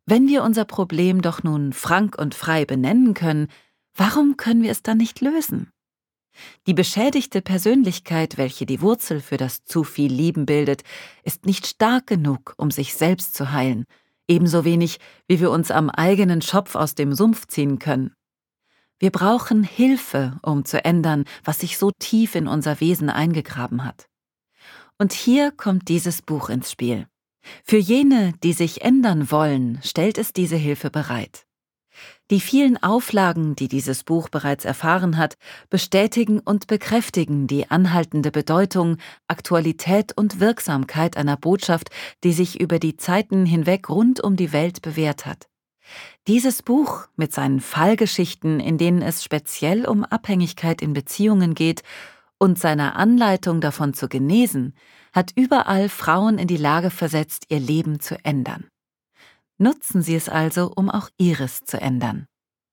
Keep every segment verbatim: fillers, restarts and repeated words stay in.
Wenn wir unser Problem doch nun frank und frei benennen können, warum können wir es dann nicht lösen? Die beschädigte Persönlichkeit, welche die Wurzel für das zu viel Lieben bildet, ist nicht stark genug, um sich selbst zu heilen, ebenso wenig, wie wir uns am eigenen Schopf aus dem Sumpf ziehen können. Wir brauchen Hilfe, um zu ändern, was sich so tief in unser Wesen eingegraben hat. Und hier kommt dieses Buch ins Spiel. Für jene, die sich ändern wollen, stellt es diese Hilfe bereit. Die vielen Auflagen, die dieses Buch bereits erfahren hat, bestätigen und bekräftigen die anhaltende Bedeutung, Aktualität und Wirksamkeit einer Botschaft, die sich über die Zeiten hinweg rund um die Welt bewährt hat. Dieses Buch mit seinen Fallgeschichten, in denen es speziell um Abhängigkeit in Beziehungen geht, und seiner Anleitung davon zu genesen, hat überall Frauen in die Lage versetzt, ihr Leben zu ändern. Nutzen Sie es also, um auch Ihres zu ändern.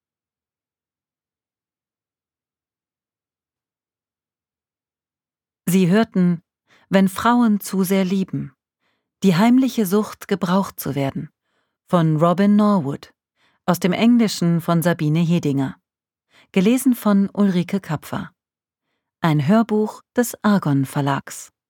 Sie hörten »Wenn Frauen zu sehr lieben. Die heimliche Sucht, gebraucht zu werden« von Robin Norwood, aus dem Englischen von Sabine Hedinger. Gelesen von Ulrike Kapfer. Ein Hörbuch des Argon Verlags.